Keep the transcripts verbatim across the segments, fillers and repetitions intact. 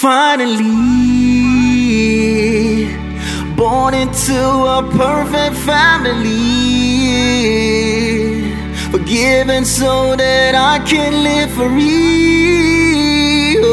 Finally, born into a perfect family, forgiven so that I can live free.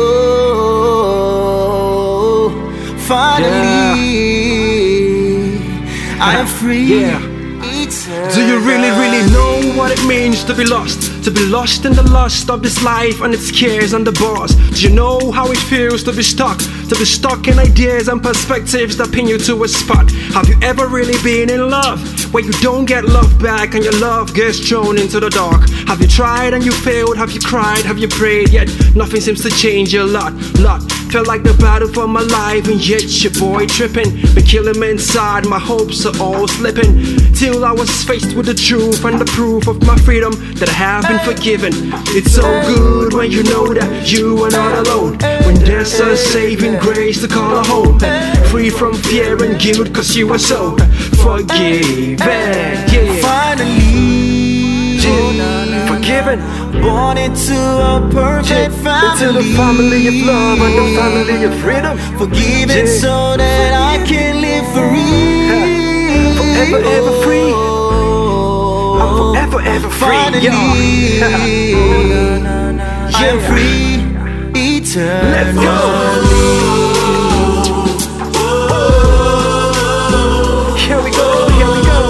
Oh, finally, yeah. I am free. Yeah. Do you really, really know what it means to be lost? To be lost in the lust of this life and its cares and the bars. Do you know how it feels to be stuck? To be stuck in ideas and perspectives that pin you to a spot. Have you ever really been in love, where you don't get love back and your love gets thrown into the dark? Have you tried and you failed? Have you cried? Have you prayed? Yet nothing seems to change a lot, lot. Felt like the battle for my life, and yet your boy tripping. Been killing me inside, my hopes are all slipping. Till I was faced with the truth and the proof of my freedom, that I have been forgiven. It's so good when you know that you are not alone, when there's a saving grace to call a home. Free from fear and guilt, cause you are so forgiven. Yeah. Finally, yeah. Forgiven. Born into a perfect yeah. family, into the family of love and the family of freedom. Forgiven yeah. so that I can live free. Forever, ever free. I'm forever, ever free. Finally, I am free eternally. Let's go. Here we go, here we go.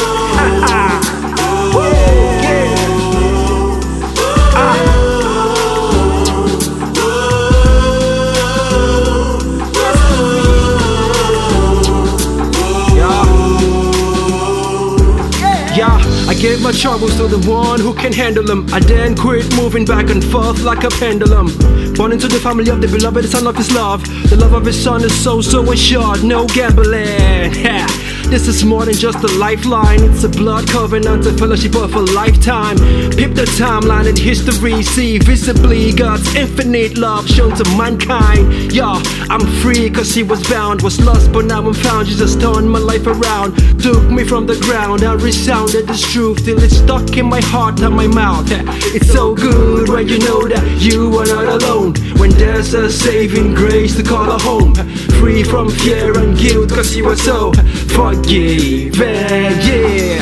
I gave my troubles to the one who can handle them. I then quit moving back and forth like a pendulum. Born into the family of the beloved son of his love. The love of his son is so, so assured, no gambling. This is more than just a lifeline. It's a blood covenant, a fellowship of a lifetime. Peep the timeline and history, see visibly God's infinite love shown to mankind. Yeah, I'm free cause he was bound, was lost but now I'm found. Jesus turned my life around, took me from the ground and resounded this truth till it's stuck in my heart and my mouth. It's so good when you know that you are not alone, when there's a saving grace to call a home. Free from fear and guilt cause you are so forgiven, yeah.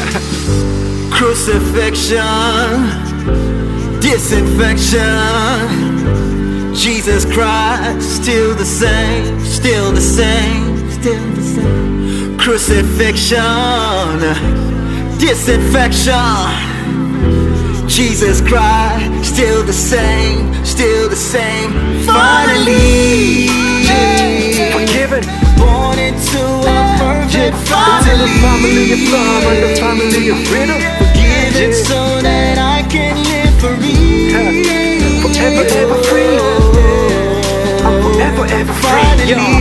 Crucifixion, disinfection, Jesus Christ, still the same, still the same, still the same. Crucifixion, disinfection, Jesus Christ, still the same, still the same. Finally, yeah. Forgiven. Born into a perfect family, into the family of love and the family of freedom. Forgiven yeah. so that I can live free. Forever, ever free. I'm forever, ever free. Finally,